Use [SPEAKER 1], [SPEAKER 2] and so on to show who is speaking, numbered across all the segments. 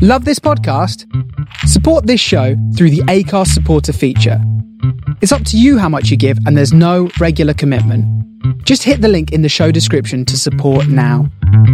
[SPEAKER 1] Love this podcast? Support this show through the Acast supporter feature. It's up to you how much you give, and there's no regular commitment. Just hit the link in the show description to support now.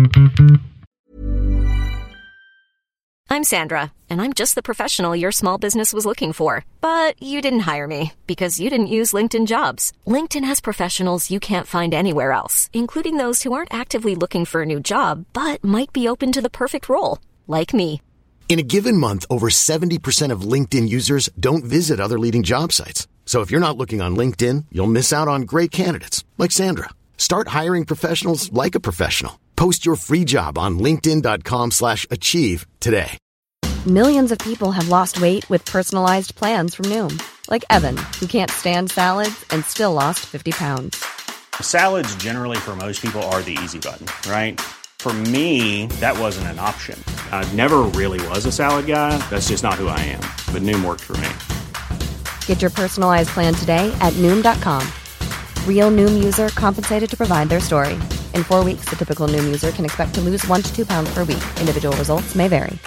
[SPEAKER 2] I'm Sandra, and I'm just the professional your small business was looking for. But you didn't hire me because you didn't use LinkedIn Jobs. LinkedIn has professionals you can't find anywhere else, including those who aren't actively looking for a new job, but might be open to the perfect role, like me.
[SPEAKER 3] In a given month, over 70% of LinkedIn users don't visit other leading job sites. So if you're not looking on LinkedIn, you'll miss out on great candidates like Sandra. Start hiring professionals like a professional. Post your free job on linkedin.com/achieve today.
[SPEAKER 4] Millions of people have lost weight with personalized plans from Noom. Like Evan, who can't stand salads and still lost 50 pounds.
[SPEAKER 5] Salads generally for most people are the easy button, right? For me, that wasn't an option. I never really was a salad guy. That's just not who I am. But Noom worked for me.
[SPEAKER 4] Get your personalized plan today at Noom.com. Real Noom user compensated to provide their story. In 4 weeks, the typical Noom user can expect to lose 1 to 2 pounds per week. Individual results may vary.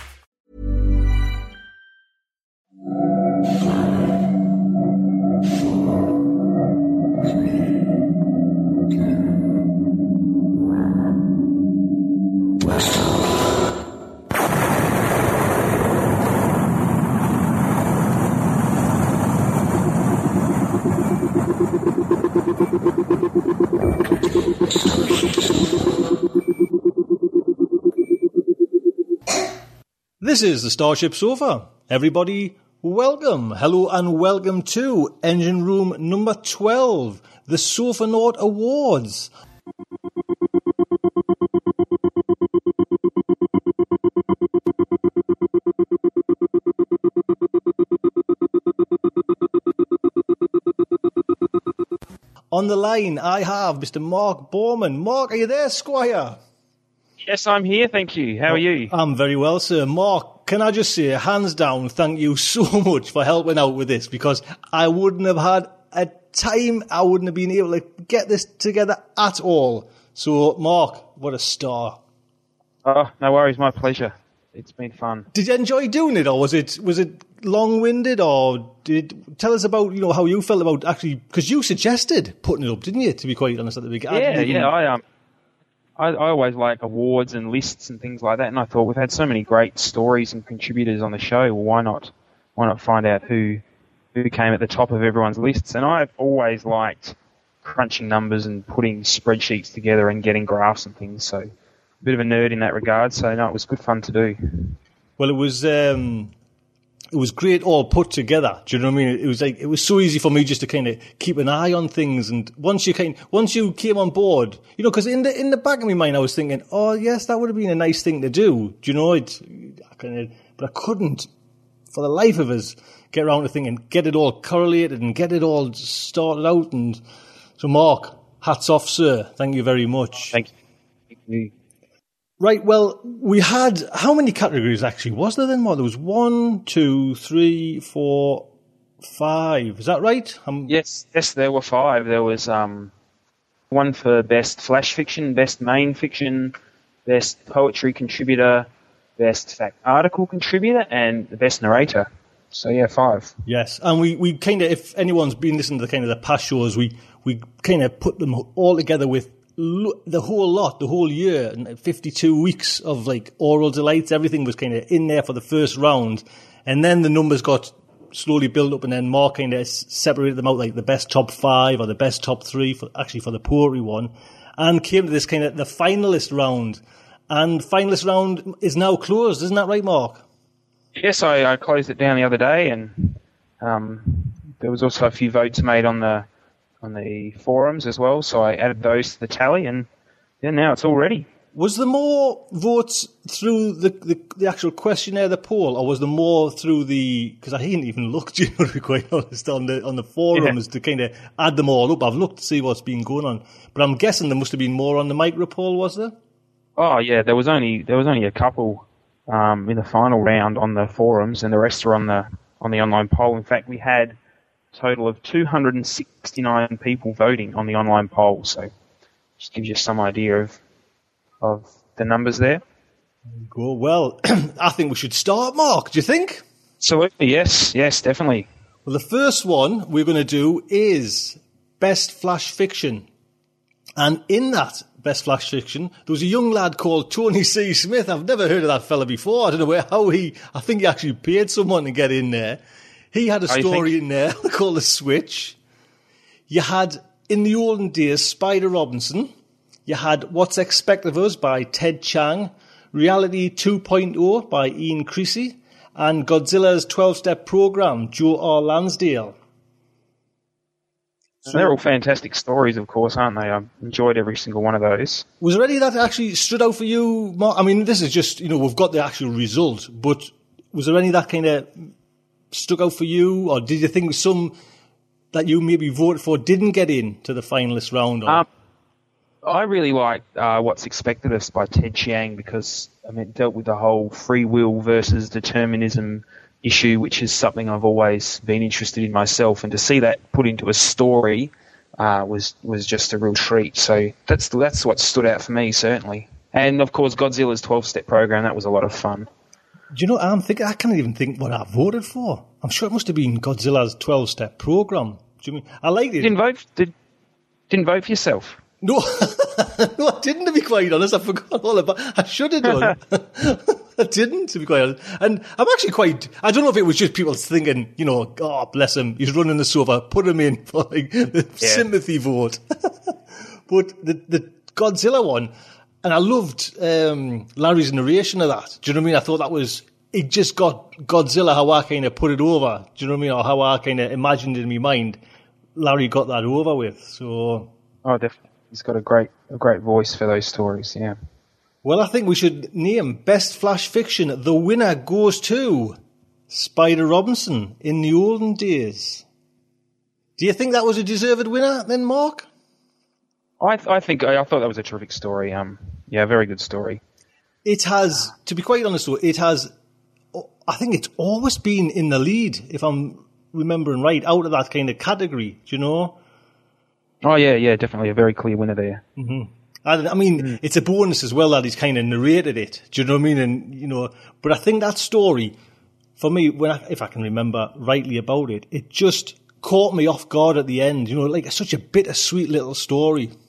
[SPEAKER 6] This is the Starship Sofa. Everybody, welcome, hello and welcome to Engine Room number 12, the Sofanaut Awards. On the line, I have Mr. Mark Borman. Mark, are you there, Squire?
[SPEAKER 7] Yes, I'm here, thank you. How are you?
[SPEAKER 6] I'm very well, sir. Mark, can I just say, hands down, thank you so much for helping out with this, because I wouldn't have had a time, I wouldn't have been able to get this together at all. So, Mark, what a star.
[SPEAKER 7] Oh, no worries, my pleasure. It's been fun.
[SPEAKER 6] Did you enjoy doing it, or was it long-winded, or tell us about, how you felt about actually, because you suggested putting it up, didn't you, to be quite honest at the beginning?
[SPEAKER 7] I always like awards and lists and things like that, and I thought we've had so many great stories and contributors on the show. Well, why not find out who came at the top of everyone's lists? And I've always liked crunching numbers and putting spreadsheets together and getting graphs and things. So a bit of a nerd in that regard. So no, it was good fun to do.
[SPEAKER 6] Well, it was great all put together. Do you know what I mean? It was so easy for me just to kind of keep an eye on things. And once you came on board, because in the back of my mind I was thinking, oh yes, that would have been a nice thing to do. Do you know but I couldn't, for the life of us, get around to thinking, get it all correlated and get it all started out. And so, Mark, hats off, sir. Thank you very much.
[SPEAKER 7] Thank you.
[SPEAKER 6] Right, well, we had, how many categories actually was there then? There was 1, 2, 3, 4, 5. Is that right?
[SPEAKER 7] Yes, there were 5. There was one for best flash fiction, best main fiction, best poetry contributor, best fact article contributor, and the best narrator. So yeah, 5.
[SPEAKER 6] Yes, and we kind of, if anyone's been listening to the kind of the past shows, we kind of put them all together with the whole year, and 52 weeks of oral delights. Everything was kind of in there for the first round, and then the numbers got slowly built up, and then Mark kind of separated them out, like the best top 5 or the best top 3 for the poetry one, and came to this kind of the finalist round. And finalist round is now closed, isn't that right, Mark?
[SPEAKER 7] Yes, I closed it down the other day, and there was also a few votes made on the forums as well, so I added those to the tally, and now it's all ready.
[SPEAKER 6] Was there more votes through the actual questionnaire, the poll, or was there more through because I hadn't even looked, to be quite honest, on the forums to kind of add them all up. I've looked to see what's been going on, but I'm guessing there must have been more on the micro poll, was there?
[SPEAKER 7] Oh yeah, there was only a couple in the final round on the forums, and the rest are on the online poll. In fact, we had a total of 269 people voting on the online poll, so just gives you some idea of the numbers there.
[SPEAKER 6] Go well. I think we should start, Mark. Do you think?
[SPEAKER 7] Absolutely, yes, definitely.
[SPEAKER 6] Well, the first one we're going to do is Best Flash Fiction. And in that Best Flash Fiction, there was a young lad called Tony C. Smith. I've never heard of that fella before. I don't know I think he actually paid someone to get in there. He had a story in there called The Switch. You had, in the olden days, Spider Robinson. You had What's Expected of Us by Ted Chiang. Reality 2.0 by Ian Creasy. And Godzilla's 12-Step Program, Joe R. Lansdale.
[SPEAKER 7] So they're all fantastic stories, of course, aren't they? I've enjoyed every single one of those.
[SPEAKER 6] Was there any that actually stood out for you, Mark? I mean, this is just, we've got the actual result, but was there any that kind of stuck out for you? Or did you think some that you maybe voted for didn't get into the finalist round?
[SPEAKER 7] I really liked What's Expected of Us by Ted Chiang because it dealt with the whole free will versus determinism issue, which is something I've always been interested in myself, and to see that put into a story was just a real treat. So that's what stood out for me, certainly. And of course, Godzilla's 12-Step Program, that was a lot of fun.
[SPEAKER 6] Do you know, I can't even think what I voted for. I'm sure it must have been Godzilla's 12-Step Program. Do you mean I liked it?
[SPEAKER 7] Didn't vote for yourself?
[SPEAKER 6] No, no, I didn't, to be quite honest. I forgot all about it. I should have done. I didn't, to be quite honest. And I'm actually I don't know if it was just people thinking, oh, bless him, he's running the sofa, put him in for the sympathy vote. But the Godzilla one, and I loved Larry's narration of that. Do you know what I mean? I thought it just got Godzilla how I kind of put it over. Do you know what I mean? Or how I kind of imagined it in my mind. Larry got that over with, so...
[SPEAKER 7] Oh, definitely. He's got a great voice for those stories, yeah.
[SPEAKER 6] Well, I think we should name Best Flash Fiction. The winner goes to Spider Robinson, In the Olden Days. Do you think that was a deserved winner then, Mark?
[SPEAKER 7] I thought that was a terrific story. Very good story.
[SPEAKER 6] It has, to be quite honest though, I think it's always been in the lead, if I'm remembering right, out of that kind of category, do you know?
[SPEAKER 7] Oh, yeah, definitely a very clear winner there.
[SPEAKER 6] Mm-hmm. I mean, it's a bonus as well that he's kind of narrated it. Do you know what I mean? And, but I think that story, for me, if I can remember rightly about it, it just caught me off guard at the end. Like such a bittersweet little story.
[SPEAKER 7] I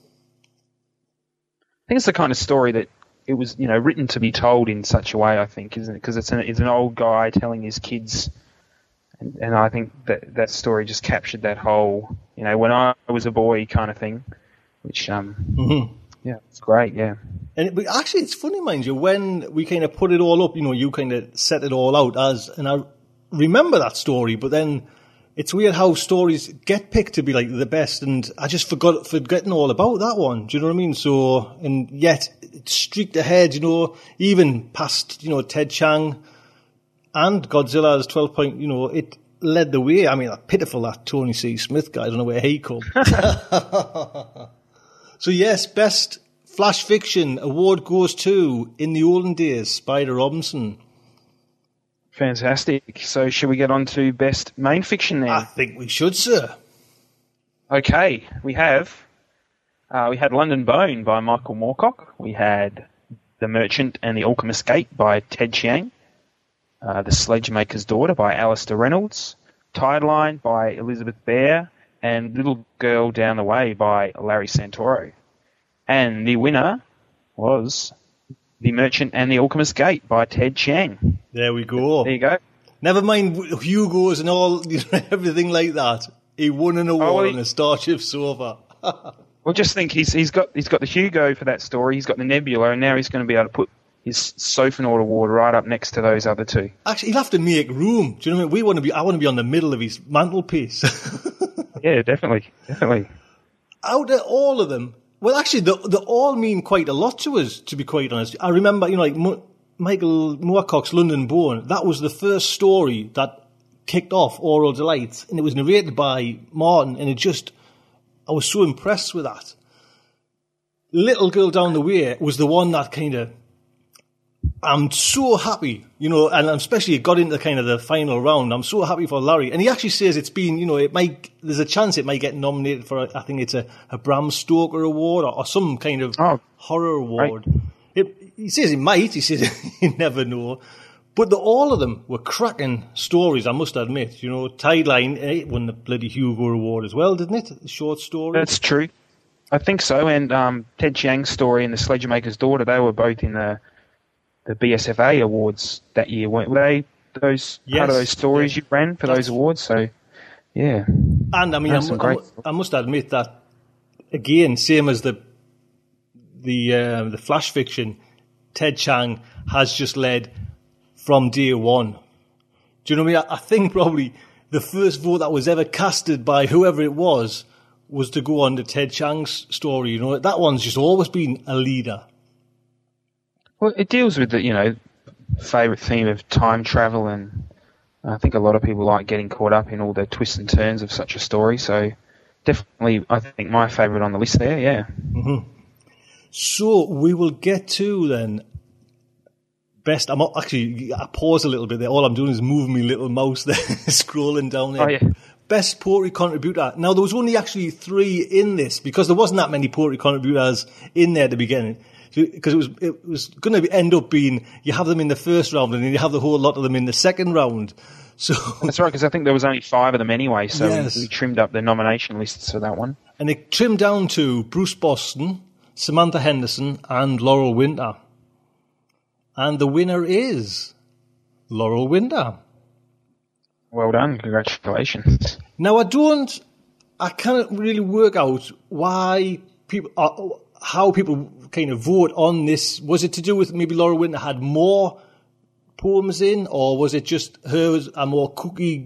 [SPEAKER 7] think it's the kind of story that it was, written to be told in such a way, I think, isn't it? Because it's an old guy telling his kids. And I think that story just captured that whole, when I was a boy kind of thing, which, yeah, it's great, yeah.
[SPEAKER 6] But actually, it's funny, mind you, when we kind of put it all up, you kind of set it all out and I remember that story, but then it's weird how stories get picked to be like the best, and I just forgetting all about that one. Do you know what I mean? So, and yet it streaked ahead, even past, Ted Chiang and Godzilla's 12 point, it led the way. I mean, pitiful that Tony C. Smith guy. I don't know where he come. So yes, Best Flash Fiction award goes to In the Olden Days, Spider Robinson.
[SPEAKER 7] Fantastic. So should we get on to Best Main Fiction then?
[SPEAKER 6] I think we should, sir.
[SPEAKER 7] Okay, we had London Bone by Michael Moorcock. We had The Merchant and the Alchemist's Gate by Ted Chiang. The Sledgemaker's Daughter by Alistair Reynolds. Tideline by Elizabeth Bear. And Little Girl Down the Way by Larry Santoro. And the winner was The Merchant and the Alchemist's Gate by Ted Chiang.
[SPEAKER 6] There we go.
[SPEAKER 7] There you go.
[SPEAKER 6] Never mind Hugo's and all, everything like that. He won an award on a Starship sofa.
[SPEAKER 7] Well, just think he's got the Hugo for that story. He's got the Nebula, and now he's going to be able to put his Sophonaut award right up next to those other two.
[SPEAKER 6] Actually, he'll have to make room. Do you know what I mean? I want to be on the middle of his mantelpiece.
[SPEAKER 7] Yeah, definitely.
[SPEAKER 6] Out of all of them, well, actually, they all mean quite a lot to us, to be quite honest. I remember, like Michael Moorcock's London Bone, that was the first story that kicked off Aural Delights, and it was narrated by Martin, and I was so impressed with that. Little Girl Down the Way was the one that kind of, I'm so happy, and especially it got into kind of the final round. I'm so happy for Larry. And he actually says it's been, there's a chance it might get nominated for, I think it's a Bram Stoker award or some kind of horror award. he says he might. He says you never know. But all of them were cracking stories, I must admit. You know, Tideline, it won the bloody Hugo Award as well, didn't it? The short story.
[SPEAKER 7] That's true. I think so. And Ted Chiang's story and The Sledgemaker's Daughter, they were both in the BSFA awards that year, weren't they? Part of those stories you ran for those awards. So, yeah.
[SPEAKER 6] And I mean, I must admit that again, same as the flash fiction, Ted Chiang has just led from day one. Do you know what I mean? I think probably the first vote that was ever casted by whoever it was to go on to Ted Chiang's story. You know, that one's just always been a leader.
[SPEAKER 7] Well, it deals with the, favourite theme of time travel, and I think a lot of people like getting caught up in all the twists and turns of such a story. So definitely, I think my favourite on the list there, yeah.
[SPEAKER 6] Mm-hmm. So we will get to then best. I pause a little bit there. All I'm doing is moving my little mouse there, scrolling down there.
[SPEAKER 7] Oh, yeah.
[SPEAKER 6] Best poetry contributor. Now, there was only actually 3 in this because there wasn't that many poetry contributors in there at the beginning. Because it was going to end up being you have them in the first round and then you have the whole lot of them in the second round. So
[SPEAKER 7] that's right, because I think there was only 5 of them anyway. So
[SPEAKER 6] yes.
[SPEAKER 7] we trimmed up the nomination lists for that one,
[SPEAKER 6] and it trimmed down to Bruce Boston, Samantha Henderson, and Laurel Winter. And the winner is Laurel Winter.
[SPEAKER 7] Well done, congratulations.
[SPEAKER 6] Now I can't really work out why how people kind of vote on this. Was it to do with maybe Laura Winter had more poems in, or was it just hers are more quirky,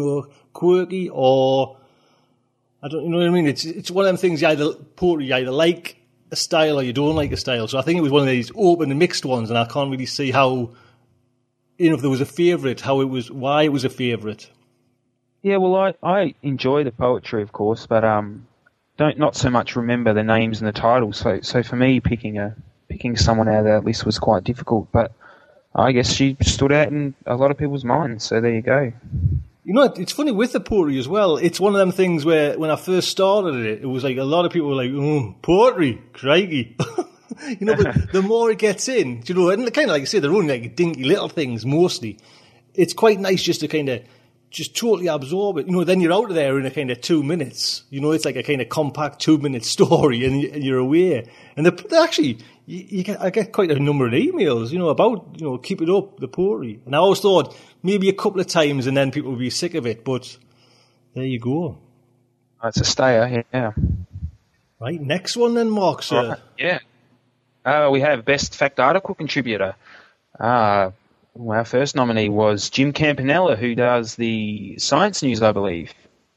[SPEAKER 6] or I don't, you know what I mean? It's one of them things. You either like a style or you don't like a style. So I think it was one of these open and mixed ones, and I can't really see how, if there was a favourite, why it was a favourite.
[SPEAKER 7] Yeah, well, I enjoy the poetry, of course, but not so much remember the names and the titles. So for me, picking someone out of that list was quite difficult. But I guess she stood out in a lot of people's minds. So there you go.
[SPEAKER 6] You know, it's funny with the poetry as well. It's one of them things where when I first started it was like a lot of people were like, poetry, crikey. But the more it gets in, and kind of like you say, they're only like dinky little things mostly. It's quite nice just to kind of just totally absorb it. Then you're out of there in a kind of 2 minutes. It's like a kind of compact 2-minute story, and you're away. And they actually, I get quite a number of emails, about, keep it up, the poetry. And I always thought maybe a couple of times and then people would be sick of it, but there you go.
[SPEAKER 7] It's a stayer, yeah.
[SPEAKER 6] Right, next one then, Mark, sir.
[SPEAKER 7] Right, yeah. We have Best Fact Article Contributor. Our first nominee was Jim Campanella, who does the Science News, I believe.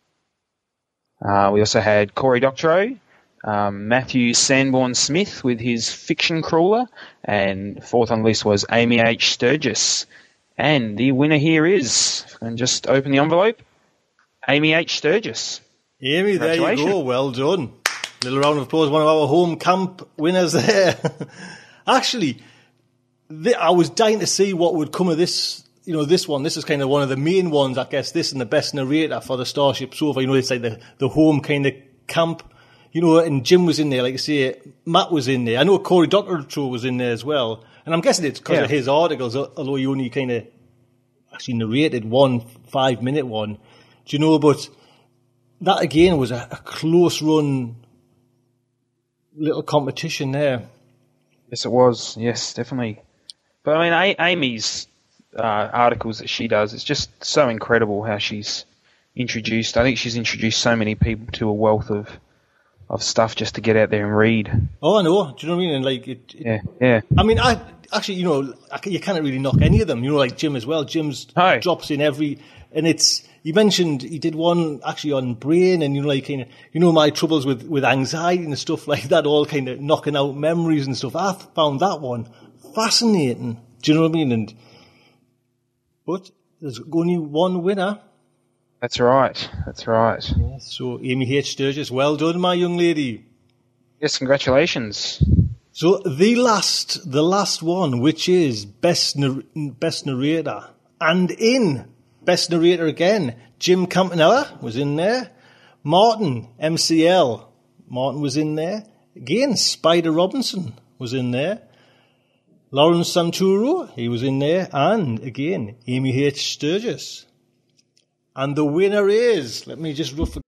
[SPEAKER 7] We also had Cory Doctorow, Matthew Sanborn-Smith with his Fiction Crawler, and fourth on the list was Amy H. Sturgis. And the winner here is, and just open the envelope, Amy H. Sturgis.
[SPEAKER 6] Amy, there you go. Well done. Little round of applause. One of our home camp winners there. Actually, I was dying to see what would come of this. This one. This is kind of one of the main ones, I guess. This and the best narrator for the Starship Sofa. It's like the home kind of camp. And Jim was in there, like I say. Matt was in there. I know Cory Doctorow was in there as well. And I'm guessing it's because of his articles, although he only kind of actually narrated 1 5-minute one. But that again was a close run little competition there.
[SPEAKER 7] Yes, it was. Yes, definitely. But I mean, Amy's articles that she does, it's just so incredible how she's introduced. I think she's introduced so many people to a wealth of stuff just to get out there and read. Oh,
[SPEAKER 6] I know. Do you know what I mean? And like
[SPEAKER 7] yeah.
[SPEAKER 6] I mean, I actually, you can't really knock any of them. Like Jim as well. Jim's drops in every, and you mentioned he did one actually on brain, and my troubles with anxiety and stuff like that, all kind of knocking out memories and stuff. I found that one fascinating. Do you know what I mean? But there's only one winner.
[SPEAKER 7] That's right.
[SPEAKER 6] Yeah, so Amy H. Sturgis, well done, my young lady.
[SPEAKER 7] Yes, congratulations.
[SPEAKER 6] So the last one, which is best narrator, and in best narrator again, Jim Campanella was in there. Martin was in there again. Spider Robinson was in there. Lawrence Santoro, he was in there, and again, Amy H. Sturgis. And the winner is, let me just rough.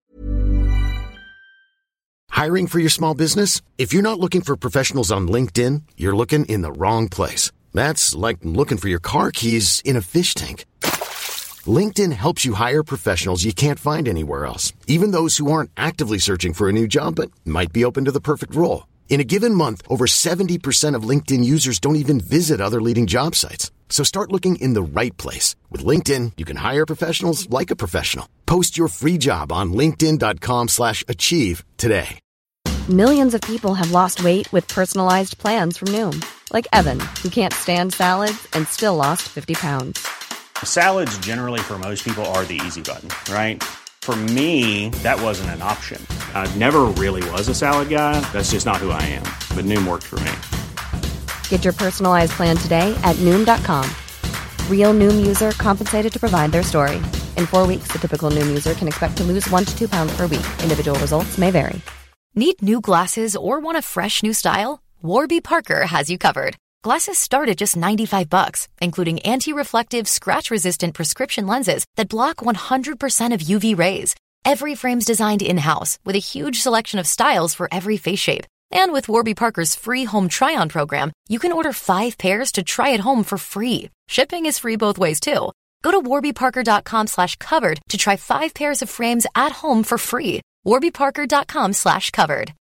[SPEAKER 3] Hiring for your small business? If you're not looking for professionals on LinkedIn, you're looking in the wrong place. That's like looking for your car keys in a fish tank. LinkedIn helps you hire professionals you can't find anywhere else, even those who aren't actively searching for a new job but might be open to the perfect role. In a given month, over 70% of LinkedIn users don't even visit other leading job sites. So start looking in the right place. With LinkedIn, you can hire professionals like a professional. Post your free job on linkedin.com/achieve today.
[SPEAKER 4] Millions of people have lost weight with personalized plans from Noom. Like Evan, who can't stand salads and still lost 50 pounds.
[SPEAKER 5] Salads generally for most people are the easy button, right? For me, that wasn't an option. I never really was a salad guy. That's just not who I am. But Noom worked for me.
[SPEAKER 4] Get your personalized plan today at Noom.com. Real Noom user compensated to provide their story. In 4 weeks, the typical Noom user can expect to lose 1 to 2 pounds per week. Individual results may vary.
[SPEAKER 2] Need new glasses or want a fresh new style? Warby Parker has you covered. Glasses start at just $95, including anti-reflective, scratch-resistant prescription lenses that block 100% of UV rays. Every frame's designed in-house with a huge selection of styles for every face shape. And with Warby Parker's free home try-on program, you can order 5 pairs to try at home for free. Shipping is free both ways, too. Go to warbyparker.com/covered to try 5 pairs of frames at home for free. warbyparker.com/covered.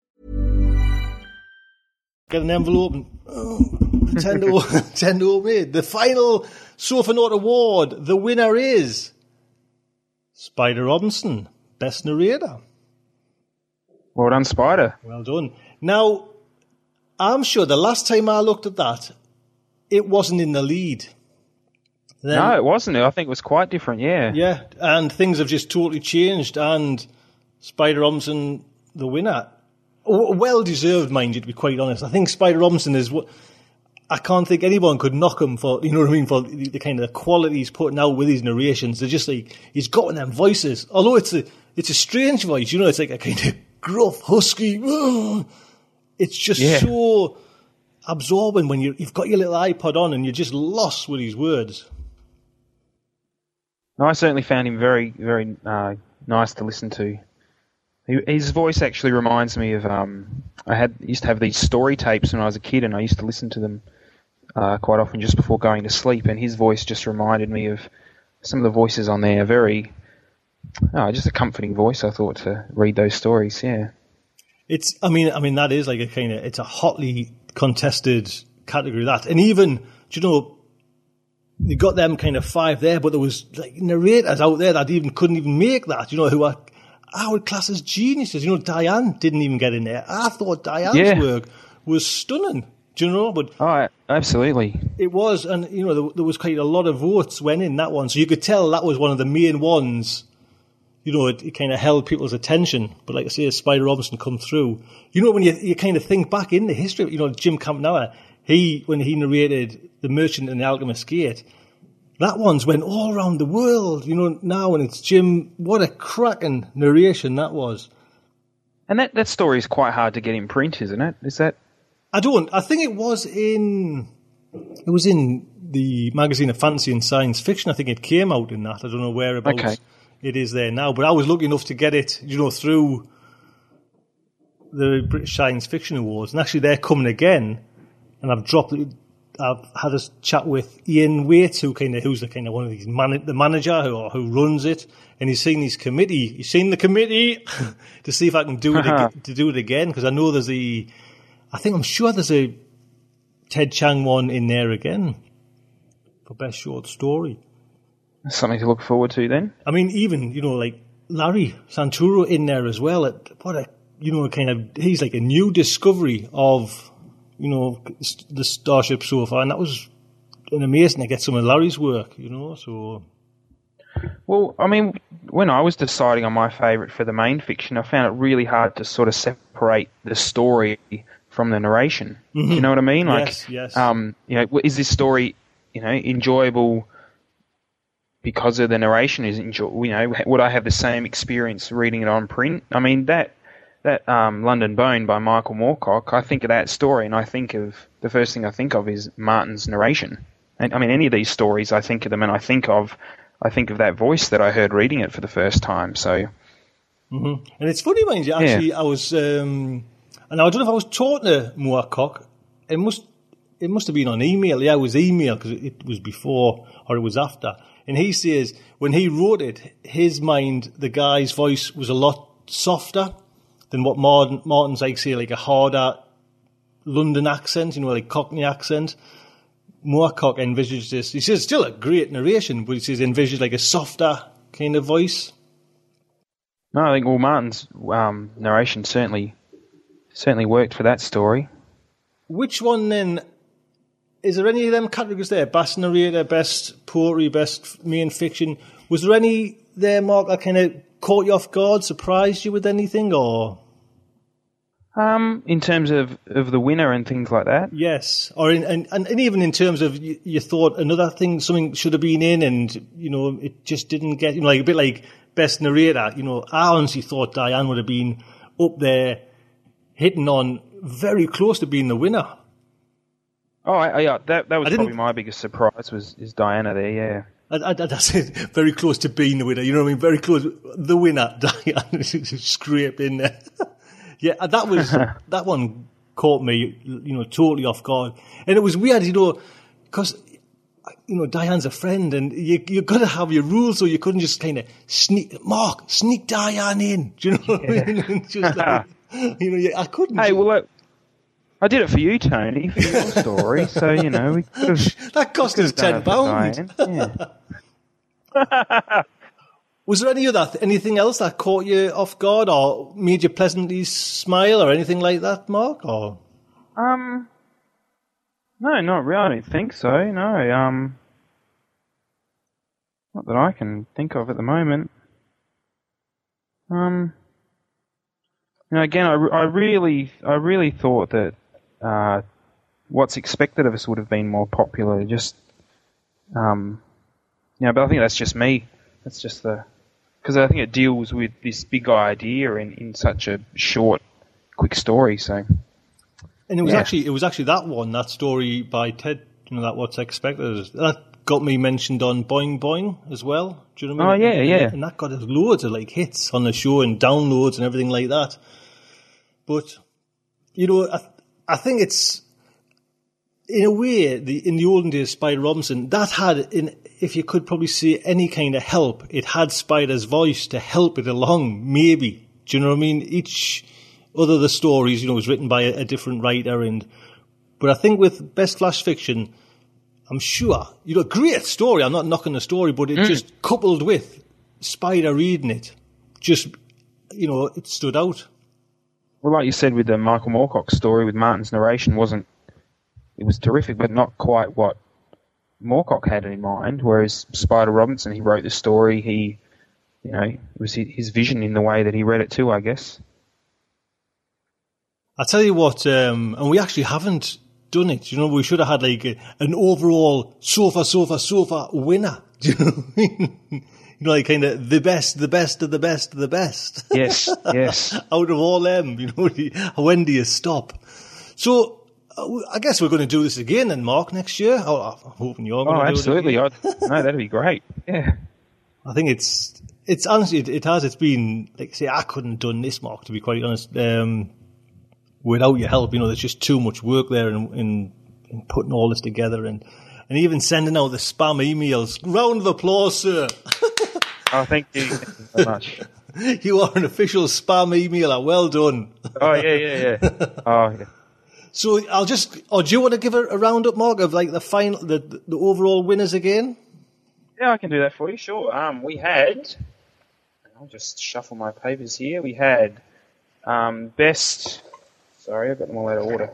[SPEAKER 6] Get an envelope and pretend to open it. The final Sofa Note Award, the winner is Spider Robinson, Best Narrator.
[SPEAKER 7] Well done, Spider.
[SPEAKER 6] Well done. Now, I'm sure the last time I looked at that, it wasn't in the lead.
[SPEAKER 7] No, it wasn't. I think it was quite different, yeah.
[SPEAKER 6] Yeah, and things have just totally changed, and Spider Robinson, the winner. Well deserved, mind you, to be quite honest. I think Spider Robinson is what I can't think anyone could knock him for. You know what I mean, for the kind of quality he's putting out with his narrations. They're just like he's got them voices. Although it's a strange voice, you know, it's like a kind of gruff, husky. It's just so absorbing when you've got your little iPod on and you're just lost with his words.
[SPEAKER 7] No, I certainly found him very, very nice to listen to. His voice actually reminds me of I used to have these story tapes when I was a kid, and I used to listen to them quite often just before going to sleep. And his voice just reminded me of some of the voices on there. Very, just a comforting voice. I thought to read those stories. Yeah,
[SPEAKER 6] I mean that is like it's a hotly contested category, that, and even you got them kind of 5 there, but there was like narrators out there that couldn't even make that. Who are. I would class as geniuses. Diane didn't even get in there. I thought Diane's work was stunning. Do you know? But
[SPEAKER 7] absolutely.
[SPEAKER 6] It was, and there was quite a lot of votes went in that one, so you could tell that was one of the main ones. It kind of held people's attention. But like I say, as Spider Robinson come through, when you kind of think back in the history, Jim Campanella, when he narrated The Merchant and the Alchemist's Gate. That one's went all around the world, now, and it's Jim. What a cracking narration that was.
[SPEAKER 7] And that story is quite hard to get in print, isn't it? Is that?
[SPEAKER 6] I think it was in the magazine of Fantasy and Science Fiction. I think it came out in that. I don't know whereabouts it is there now, but I was lucky enough to get it, through the British Science Fiction Awards. And actually they're coming again, and I've had a chat with Ian Waite, who's the kind of one of these the manager who runs it, and he's seen his committee. He's seen the committee to see if I can do it again, because I know I'm sure there's a Ted Chiang one in there again for best short story.
[SPEAKER 7] Something to look forward to then. I
[SPEAKER 6] mean, even like Larry Santoro in there as well. He's like a new discovery of. The Starship Sofa, and that was amazing to get some of Larry's work, so...
[SPEAKER 7] Well, I mean, when I was deciding on my favourite for the main fiction, I found it really hard to sort of separate the story from the narration. Mm-hmm. You know what I mean?
[SPEAKER 6] Yes.
[SPEAKER 7] Is this story, enjoyable because of the narration? Would I have the same experience reading it on print? I mean, that London Bone by Michael Moorcock, I think of that story, and the first thing I think of is Martin's narration. And I mean, any of these stories, I think of them, and I think of that voice that I heard reading it for the first time. So,
[SPEAKER 6] and it's funny, mind you. Actually, I was, and I don't know if I was talking to Moorcock. It must have been on email. Yeah, it was email because it was before or it was after. And he says when he wrote it, his mind, the guy's voice was a lot softer than what Martin's like a harder London accent, like Cockney accent. Moorcock envisaged this. He says still a great narration, but he says envisaged like a softer kind of voice.
[SPEAKER 7] No, I think Martin's narration certainly worked for that story.
[SPEAKER 6] Which one then? Is there any of them categories there? Best narrator, best poetry, best main fiction. Was there any there, Mark, that kind of caught you off guard, surprised you with anything, or?
[SPEAKER 7] In terms of the winner and things like that?
[SPEAKER 6] Yes. Or and even in terms of you thought another thing, something should have been in and, it just didn't get, like a bit like best narrator. I honestly thought Diane would have been up there hitting on very close to being the winner.
[SPEAKER 7] Oh, yeah, that was probably my biggest surprise is Diana there, yeah.
[SPEAKER 6] That's it, very close to being the winner, you know what I mean? Very close, the winner, Diana, scraped in there. Yeah, that one caught me, totally off guard. And it was weird, because, Diane's a friend and you've got to have your rules, so you couldn't just kind of sneak Diane in, do you know what I mean? Just like, I couldn't.
[SPEAKER 7] Hey, well, look, I did it for you, Tony, for your story, so, we could have...
[SPEAKER 6] That cost us £10. Yeah. Was there anything else that caught you off guard or made you pleasantly smile or anything like that, Mark? Or
[SPEAKER 7] no, not really. I don't think so. No, not that I can think of at the moment. Again, I really thought that what's expected of us would have been more popular. Just, but I think that's just me. That's just because I think it deals with this big idea in such a short, quick story. So,
[SPEAKER 6] and it was actually that story by Ted. That what's expected that got me mentioned on Boing Boing as well. Do you know what I mean?
[SPEAKER 7] Oh yeah.
[SPEAKER 6] And that got us loads of hits on the show and downloads and everything like that. But I think it's in a way in the olden days, Spider Robinson that had if you could probably see any kind of help, it had Spider's voice to help it along, maybe. Do you know what I mean? Each other of the stories, was written by a different writer, but I think with Best Flash Fiction, I'm sure, great story. I'm not knocking the story, but it just coupled with Spider reading it, just, it stood out.
[SPEAKER 7] Well, like you said with the Michael Moorcock story with Martin's narration, it was terrific, but not quite what Moorcock had in mind, whereas Spider Robinson, he wrote the story, it was his vision in the way that he read it too, I guess.
[SPEAKER 6] I tell you what, and we actually haven't done it, we should have had an overall sofa winner, do you know what I mean? Kind of the best of the best of the best.
[SPEAKER 7] Yes.
[SPEAKER 6] Out of all them, when do you stop? So, I guess we're going to do this again then, Mark, next year. I'm hoping you're going to do
[SPEAKER 7] absolutely.
[SPEAKER 6] it again.
[SPEAKER 7] No, that'd be great. Yeah.
[SPEAKER 6] I think it's honestly, it has. It's been, I couldn't have done this, Mark, to be quite honest, without your help. There's just too much work there in putting all this together and even sending out the spam emails. Round of applause, sir.
[SPEAKER 7] Oh, thank you so much.
[SPEAKER 6] You are an official spam emailer. Well done.
[SPEAKER 7] Oh, yeah. Oh, yeah.
[SPEAKER 6] So do you want to give a roundup, Mark, of the final, the overall winners again?
[SPEAKER 7] Yeah, I can do that for you, sure. We had, I'll just shuffle my papers here. We had best, sorry, I've got them all out of order.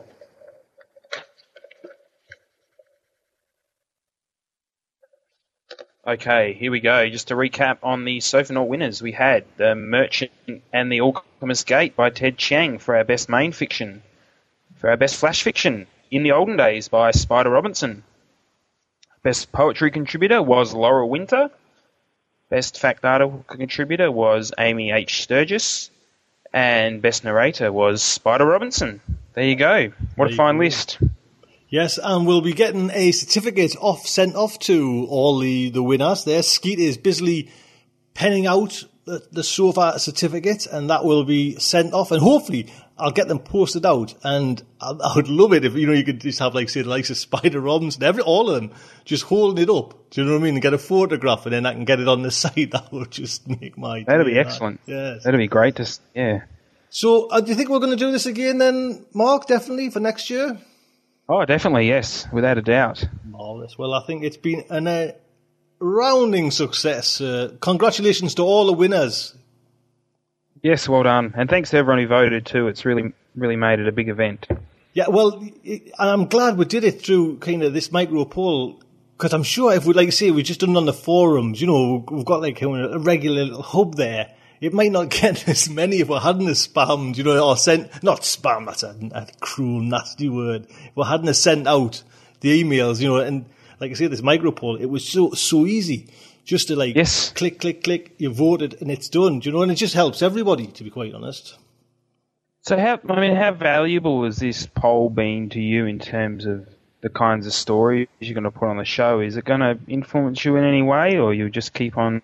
[SPEAKER 7] Okay, here we go. Just to recap on the Sofanaut winners, we had The Merchant and the Alchemist's Gate by Ted Chiang for our best main fiction. For our best flash fiction, In the Olden Days by Spider Robinson. Best poetry contributor was Laura Winter. Best fact article contributor was Amy H. Sturgis. And Best Narrator was Spider Robinson. There you go. What a fine list.
[SPEAKER 6] Yes, and we'll be getting a certificate sent off to all the winners there. Skeet is busily penning out the sofa certificate, and that will be sent off, and hopefully I'll get them posted out. And I would love it if, you could just have, say, the likes of Spider Robinson, all of them, just holding it up. Do you know what I mean? And get a photograph, and then I can get it on the site. That will just make my day.
[SPEAKER 7] That'll be excellent.
[SPEAKER 6] Yes.
[SPEAKER 7] That'll be great. Yeah.
[SPEAKER 6] So, do you think we're going to do this again then, Mark, definitely, for next year?
[SPEAKER 7] Oh, definitely, yes, without a doubt.
[SPEAKER 6] Marvellous. Well, I think it's been a rounding success. Congratulations to all the winners.
[SPEAKER 7] Yes, well done. And thanks to everyone who voted too. It's really, really made it a big event.
[SPEAKER 6] Yeah, well, and I'm glad we did it through kind of this micro poll, because I'm sure if we've just done it on the forums, we've got a regular little hub there. It might not get as many if we hadn't spammed, or sent, not spam, that's a cruel, nasty word. If we hadn't sent out the emails, and like I say, this micro poll, it was so easy just to
[SPEAKER 7] yes.
[SPEAKER 6] click, click, click, you voted and it's done, and it just helps everybody, to be quite honest.
[SPEAKER 7] So how valuable has this poll been to you in terms of the kinds of stories you're going to put on the show? Is it going to influence you in any way, or you just keep on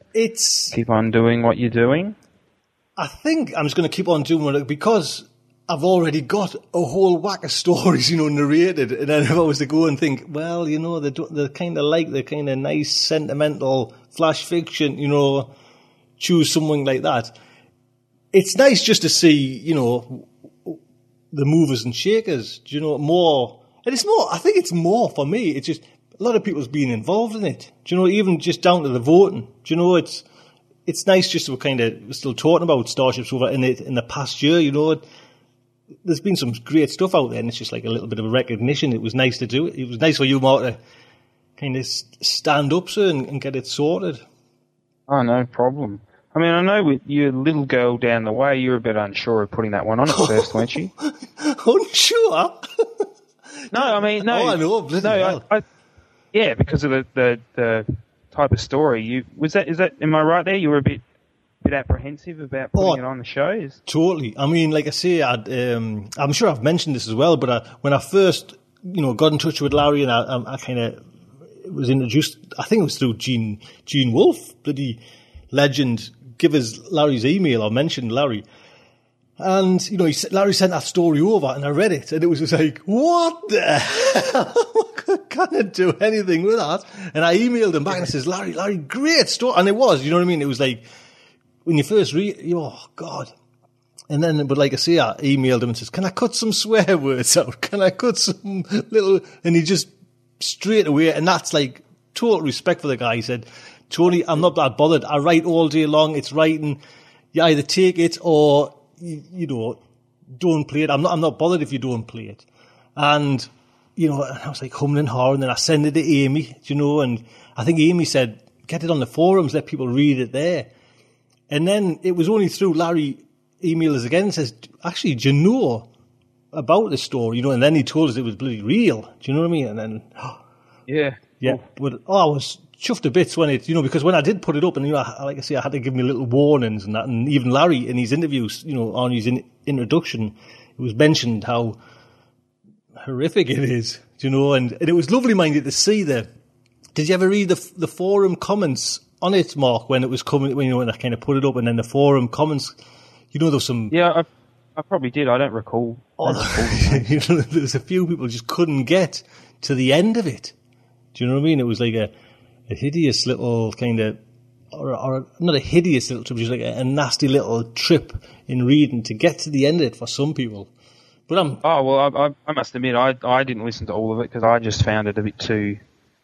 [SPEAKER 7] doing what you're doing?
[SPEAKER 6] I think I'm just going to keep on doing it because I've already got a whole whack of stories, narrated. And then if I was to go and think, well, they're kind of like the kind of nice, sentimental flash fiction, choose something like that. It's nice just to see, the movers and shakers, more. And it's more, I think it's more for me. It's just a lot of people's been involved in it. Even just down to the voting. It's nice just to we're still talking about Starship Sofa in the past year, There's been some great stuff out there, and it's just a little bit of a recognition. It was nice to do it. It was nice for you, Mark, to kind of stand up, sir, and get it sorted.
[SPEAKER 7] Oh, no problem. I mean, I know with your little girl down the way, you were a bit unsure of putting that one on at first, weren't you?
[SPEAKER 6] Unsure?
[SPEAKER 7] No, I mean, no.
[SPEAKER 6] Oh, I know.
[SPEAKER 7] No, yeah, because of the type of story. Am I right there? You were a bit apprehensive about putting it on the show?
[SPEAKER 6] Totally. I mean, like I say, I'm sure I've mentioned this as well, but when I first, got in touch with Larry and I kind of was introduced, I think it was through Gene Wolfe, bloody legend, give us Larry's email or mentioned Larry. And, Larry sent that story over and I read it and it was just like, what the hell? I can't do anything with that. And I emailed him back and I says, Larry, great story. And it was, you know what I mean? It was like, when you first read, oh God. And then, but like I say, I emailed him and says, can I cut some swear words out? Can I cut some little, and he just straight away, and that's total respect for the guy. He said, Tony, I'm not that bothered. I write all day long. It's writing. You either take it or, don't play it. I'm not bothered if you don't play it. And, I was humming and hawing, and then I sent it to Amy, and I think Amy said, get it on the forums, let people read it there. And then it was only through Larry emailed us again and says, actually, do you know about the story? And then he told us it was bloody real. Do you know what I mean? And then,
[SPEAKER 7] yeah.
[SPEAKER 6] But I was chuffed to bits when it, because when I did put it up, and like I say, I had to give me little warnings and that, and even Larry in his interviews, on his introduction, it was mentioned how horrific it is, and it was lovely minded to see the. Did you ever read the forum comments on it, Mark, when it was coming, when I kind of put it up, and then the forum comments, there was some.
[SPEAKER 7] Yeah, I probably did. I don't recall.
[SPEAKER 6] There's a few people just couldn't get to the end of it. Do you know what I mean? It was like a hideous little kind of, or not a hideous little trip, just like a nasty little trip in reading to get to the end of it for some people. But
[SPEAKER 7] I must admit, I didn't listen to all of it because I just found it a bit too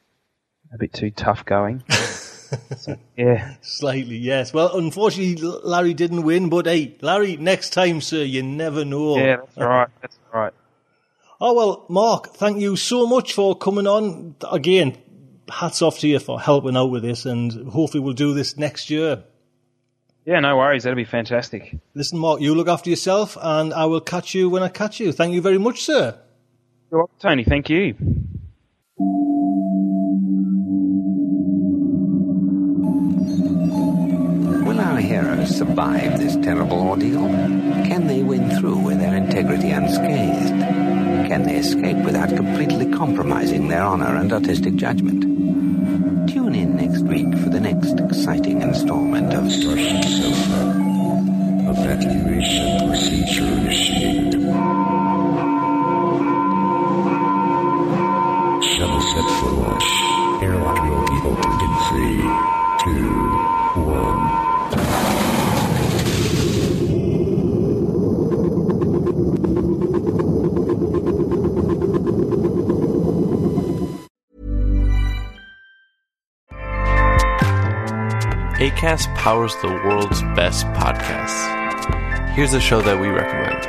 [SPEAKER 7] tough going. So, yeah.
[SPEAKER 6] Slightly, yes. Well, unfortunately, Larry didn't win, but hey, Larry, next time, sir, you never know.
[SPEAKER 7] Yeah, that's right. That's right.
[SPEAKER 6] Oh, well, Mark, thank you so much for coming on. Again, hats off to you for helping out with this, and hopefully we'll do this next year.
[SPEAKER 7] Yeah, no worries. That'll be fantastic.
[SPEAKER 6] Listen, Mark, you look after yourself, and I will catch you when I catch you. Thank you very much, sir.
[SPEAKER 7] You're welcome, Tony. Thank you.
[SPEAKER 8] Well, now, my heroes survive this terrible ordeal? Can they win through with their integrity unscathed? Can they escape without completely compromising their honor and artistic judgment? Tune in next week for the next exciting installment of
[SPEAKER 9] Russian Sofa. Evacuation procedure initiated. Shuttle set for launch. Airlock will be opened in 3, 2, 1.
[SPEAKER 10] Acast powers the world's best podcasts. Here's a show that we recommend.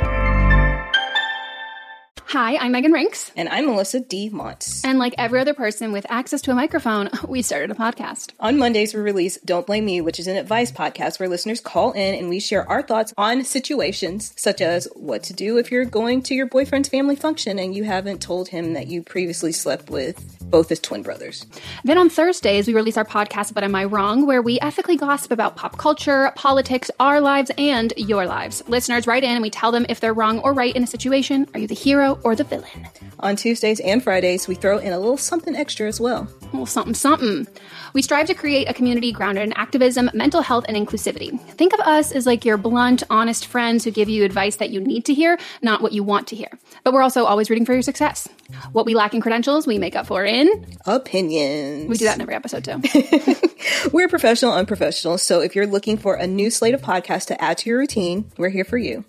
[SPEAKER 11] Hi, I'm Megan Rinks.
[SPEAKER 12] And I'm Melissa D. Montz.
[SPEAKER 11] And like every other person with access to a microphone, we started a podcast.
[SPEAKER 12] On Mondays, we release Don't Blame Me, which is an advice podcast where listeners call in and we share our thoughts on situations such as what to do if you're going to your boyfriend's family function and you haven't told him that you previously slept with both his twin brothers.
[SPEAKER 11] Then on Thursdays, we release our podcast, But Am I Wrong?, where we ethically gossip about pop culture, politics, our lives, and your lives. Listeners write in and we tell them if they're wrong or right in a situation. Are you the hero or the villain?
[SPEAKER 12] On Tuesdays and Fridays, we throw in a little something extra as well.
[SPEAKER 11] A little something, something. We strive to create a community grounded in activism, mental health, and inclusivity. Think of us as like your blunt, honest friends who give you advice that you need to hear, not what you want to hear. But we're also always rooting for your success. What we lack in credentials, we make up for in
[SPEAKER 12] opinions.
[SPEAKER 11] We do that in every episode too.
[SPEAKER 12] We're professional, unprofessional. So if you're looking for a new slate of podcasts to add to your routine, we're here for you.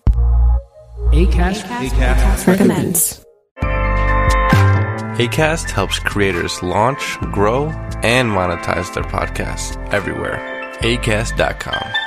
[SPEAKER 1] Acast recommends.
[SPEAKER 10] Acast helps creators launch, grow, and monetize their podcasts everywhere. Acast.com.